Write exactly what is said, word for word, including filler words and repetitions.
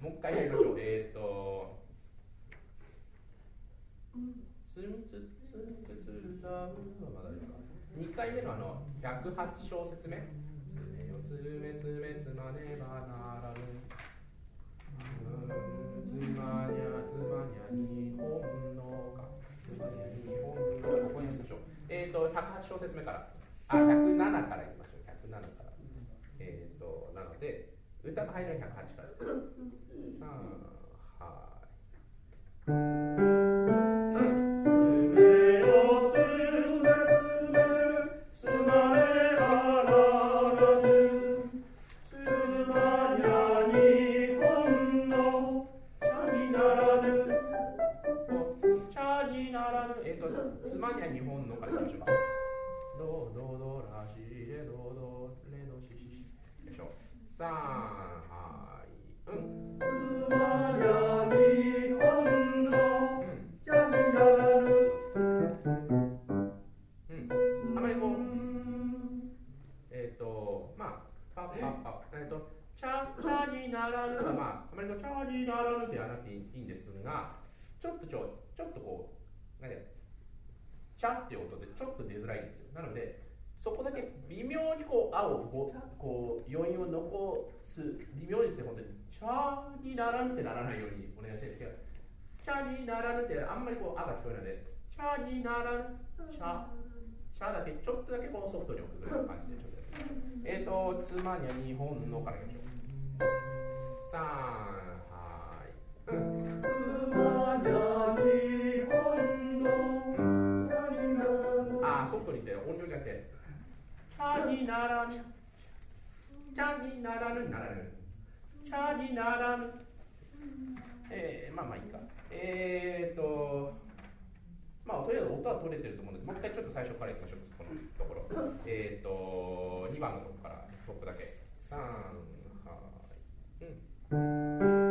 もう一回やりましょう。えーっと、つみつつみつつだまだいいか。にかいめのあのひゃくはち小節目。つめよつめつめつまねばならぬ。つまにゃつまにゃ日本のか。つまにゃ日本のここにやりましょう。えーっとひゃくはち小節目から。あ、ひゃくななからいきましょう。ひゃくななから。えーっと、なので、歌が入るのはひゃくはちから。さあ、はい。つまにゃ日本のからいきましょうか。ドドドラシレドドレドシシシ。よいしょ。さあ、はい。うん。つまにゃ日本のチャニナラル。うん。あまりこう、えっ、ー、と、まあ、パッパッパッ、えっ、ー、と、チャチャにならぬは、まあ、あまりこう、チャにならぬではなくていいんですが、ちょっとちょ、ちょっとこう、なんで、チャっていう音でちょっと出づらいんですよ。なので、そこだけ微妙にこう、青をこう、こう余韻を残す、微妙にですね、本当に、チャにならぬってならないようにお願いしたいんですけど、チャにならぬってあんまりこう、あが聞こえないので、チャにならぬ、チャ、チャだけ、ちょっとだけこうソフトに置くぐらいの感じで、ちょっとやって。えっと、つまには日本のからいきましょう。さあ、はい。うん。つまには日本の、チャにならぬ。あ、ソフトに言って音量じゃなくて、チャにならぬ。チャにならぬ、ならぬ。チャにならぬ。えー、まあまあいいか。えーと、まあとりあえず音は取れてると思うので、もう一回ちょっと最初からいきましょう。このところ。えーと、にばんのところからトップだけ。さん、はい。うん。